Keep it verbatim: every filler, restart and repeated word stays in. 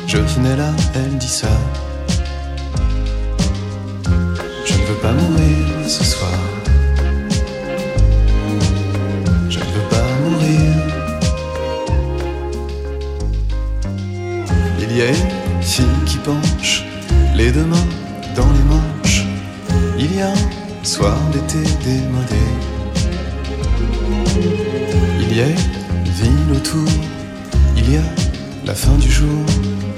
Je venais là, elle dit ça. Je ne veux pas mourir ce soir. Je ne veux pas mourir. Il y a une fille qui penche les deux mains dans les manches. Il y a un soir d'été démodé. Il y a une ville autour. Il y a la fin du jour.